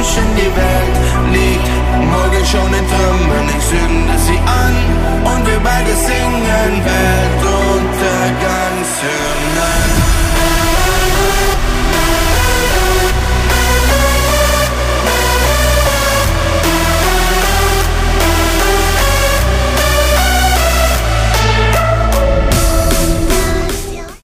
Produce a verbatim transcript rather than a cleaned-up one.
Menschen, die Welt liegt morgen schon in Trümmern. Ich zünde sie an und wir beide singen Welt.